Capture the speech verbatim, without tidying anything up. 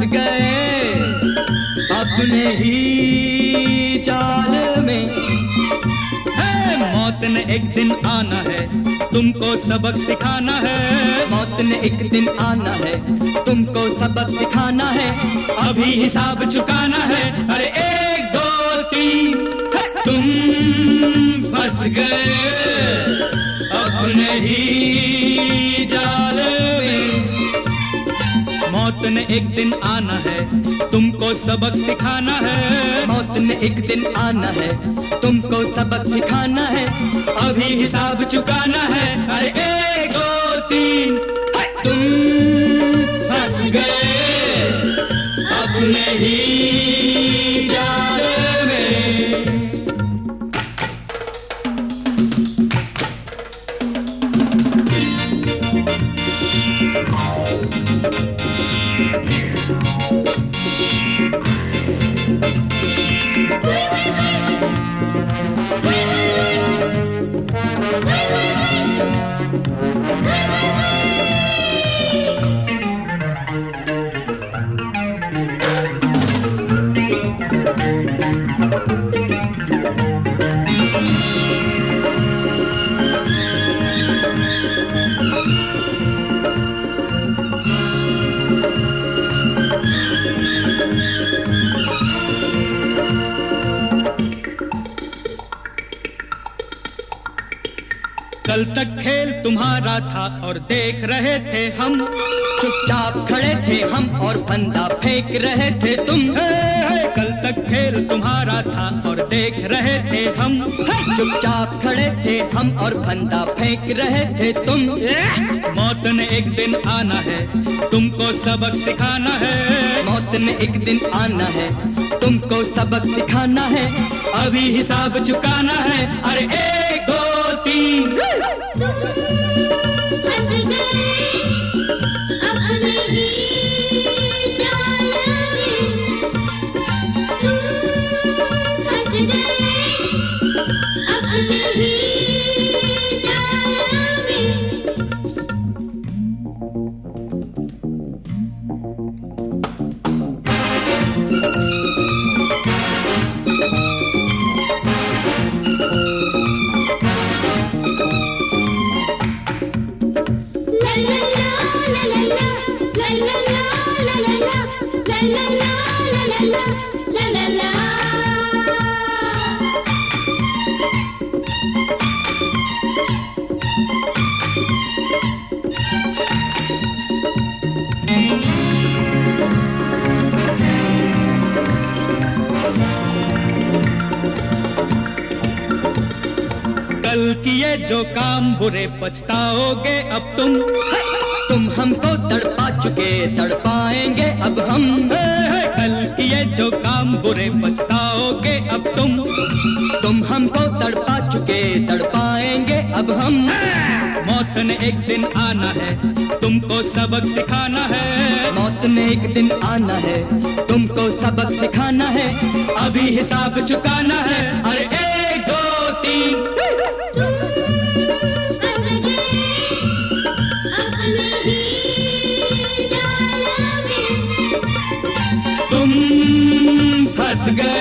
गए अपने ही जाल में। है मौत ने एक दिन आना है, तुमको सबक सिखाना है। मौत ने एक दिन आना है, तुमको सबक सिखाना है। अभी हिसाब चुकाना है। अरे एक दो तीन, तुम फंस गए अपने ही जाल में। मौत ने एक दिन आना है, तुमको सबक सिखाना है। मौत ने एक दिन आना है, तुमको सबक सिखाना है। अभी हिसाब चुकाना है। अरे एक दो तीन, तुम फंस गए अपने ही जाल में। कल तक खेल तुम्हारा था और देख रहे थे हम। चुपचाप खड़े थे हम और फंदा फेंक रहे थे तुम। हे, हे, कल तक खेल तुम्हारा था और देख रहे थे हम। चुपचाप खड़े थे हम और फंदा फेंक रहे थे तुम। मौत ने एक दिन आना है, तुमको सबक सिखाना है। मौत ने एक दिन आना है, तुमको सबक सिखाना है। अभी हिसाब चुकाना है। अरे एक दो तीन, तुम फंस गए अपने ही जाल में। तुम फंस गए अपने ही जाल में। कल किए जो काम बुरे पछताओगे अब तुम। तुम हमको तड़पा चुके, तड़पाएंगे अब हम। हे, हे, कल किए जो काम बुरे पछताओगे अब तुम। तुम हमको तड़पा चुके, तड़पाएंगे अब हम। मौत ने एक दिन आना है, तुमको सबक सिखाना है। मौत ने एक दिन आना है, तुमको सबक सिखाना है। अभी हिसाब चुकाना है। अरे एक दो तीन, तुम फंस गए अपने ही जाल में। तुम फंस गए